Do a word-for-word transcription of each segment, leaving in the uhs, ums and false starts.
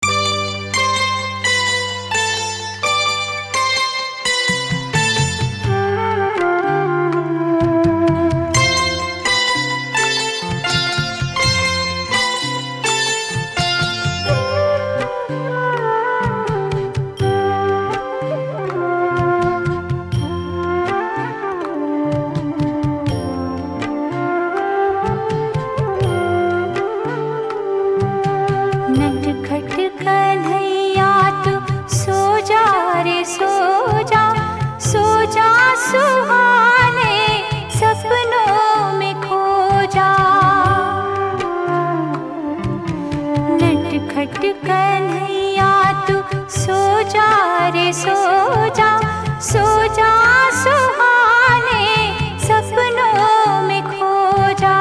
सुहाने सपनों में खो जा, नटखट कन्हैया तू सो जा रे सो जा, सो जा सुहाने सपनों में खो जा।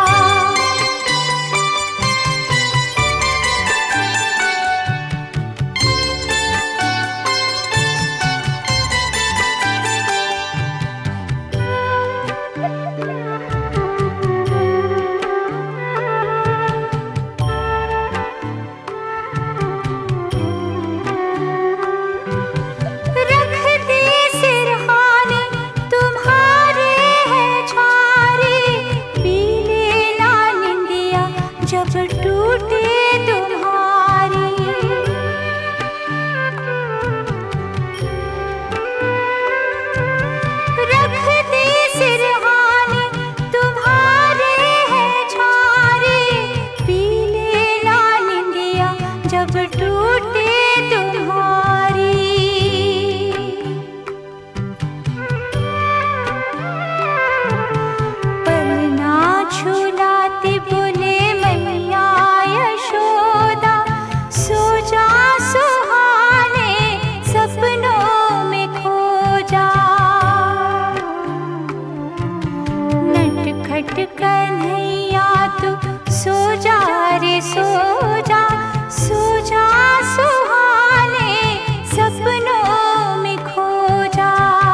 जब टूटे तुम्हारी रख दी सिरहाने तुम्हारे है छारे, पी लेना निंदिया जब टूटे तुम्हारी। पलना छुलाती बोले कन्हैया तू सो जा रे सो जा, सो जा सुहाने सपनों में खो जा।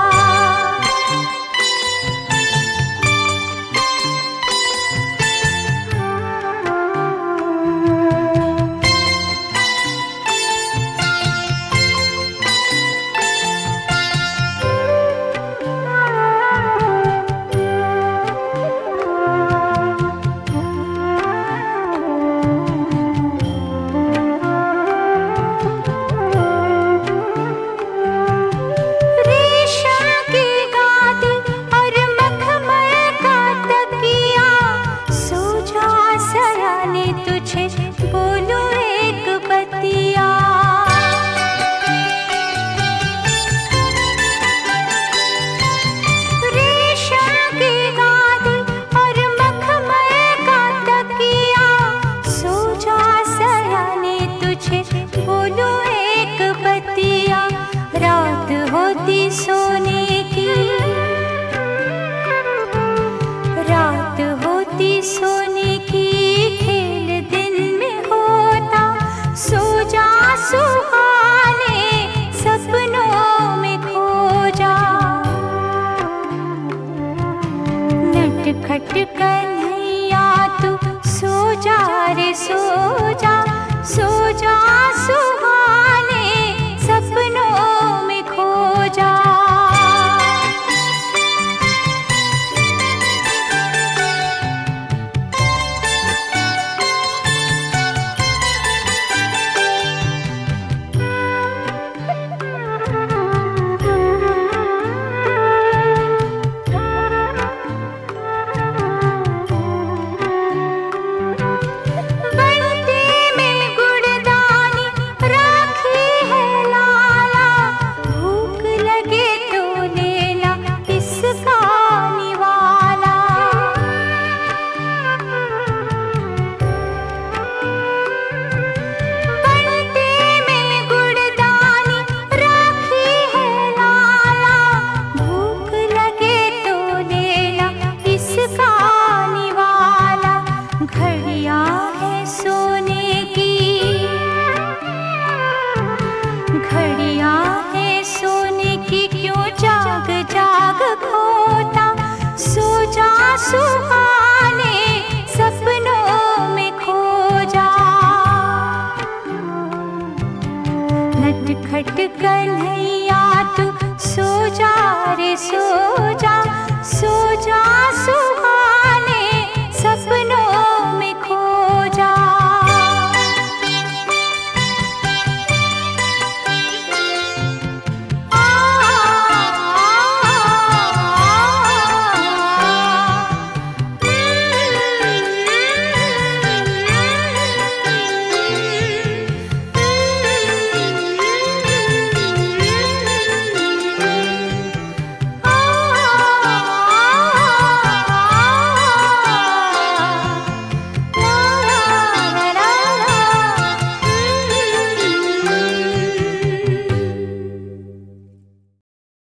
बोलो एक बतिया रेशम की गादी और मखमल का तकिया, सो जा सयाने तुझे बोलो एक बतिया। रात होती सोने की, रात होती सोने की, सो जा सुहाने सपनों में खो जा। नटखट कन्हैया तू सो जा रे सो जा, सो जा सुहाने सपनों में खो जा। बनते में गुड़दान नटखट कन्हैया तू सो जा रे सो जा, सो जा सो